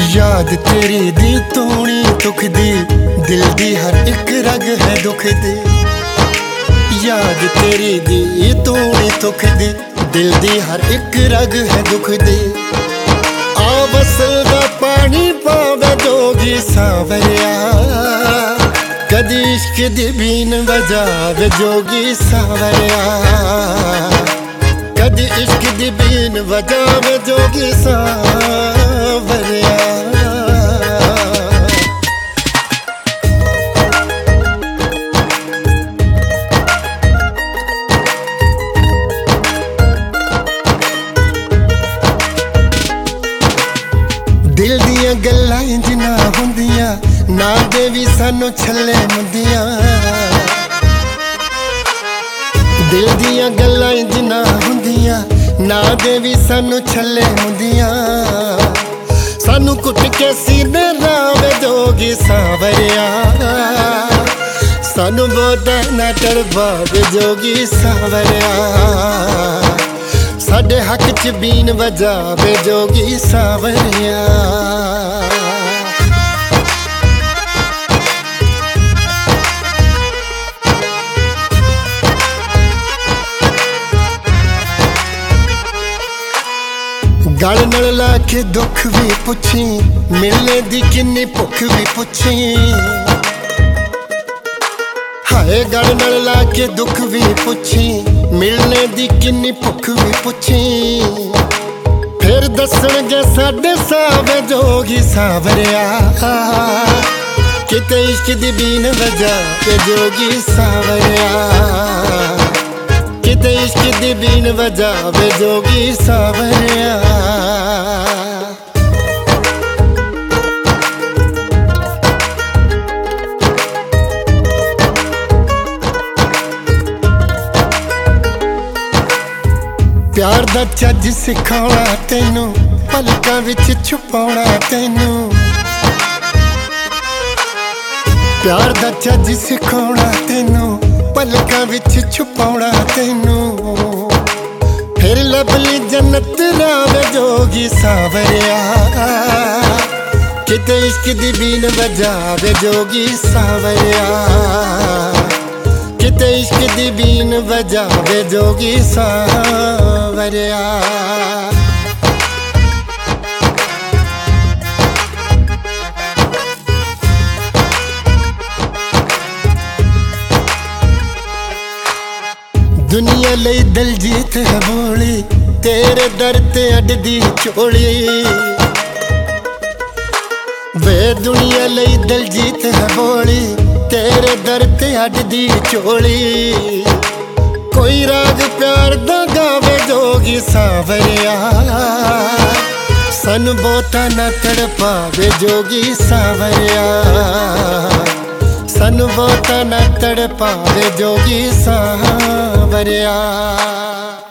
याद तेरी दी तूनी दुख दी, दिल दी हर एक रग है दुख दी। याद तेरी दी तूनी दुख दी, दिल दी हर एक रग है दुख दी। आ वसल दा पानी पावे जोगी सावरिया, कदी इश्क दी बीन बजावे जोगी सावरिया, कदी इश्क दी बीन बजावे जोगी सावरिया। दिल दियां गल्लां इंज ना हुंदियां, ना दे वी सानू छल्ले मुंदियां। दिल दियां गल्लां इंज ना हुंदियां, ना दे वी सानू छल्ले मुंदियां। सानू कुट के सीने लावे जोगी सावरिया, सानू बोदा ना तड़पावे जोगी सावरिया, साडे हक च बीन बजावे जोगी सावरिया। गल नाल ला के दुख भी पुछी, मिलने दी किन्नी भुख भी पुछी। हाय गल नाल ला के दुख भी पुछी, मिलने दी किन्नी भुख भी पुछी। फिर दसणगे साडे सावे जोगी सावरिया, किते इश्क दी बीन बजावे जोगी सावरिया, किते इश्क दी बीन बजावे जोगी सावरिया। प्यार दा चज सिखाउणा तैनू, पलकां विच छुपाउणा तैनू। प्यार दा चज सिखाउणा तैनू, पलकां विच छुपाउणा तैनू। फिर लभली जन्नत रावे जोगी सावरिया, किते इश्क दी बीन बजावे जोगी सावरिया, किते इश्क दी बीन बजावे जोगी सावरिया। दुनिया लई दलजीत है बोली, तेरे दर ते अड्डदी चोली। वे दुनिया लई दलजीत है बोली, तेरे दर ते अड्डदी चोली। कोई राग प्यार दा गावे जोगी सावरिया, सानू बहुता ना तड़पावे जोगी सावरिया, सानू बहुता ना तड़पावे जोगी सावरिया।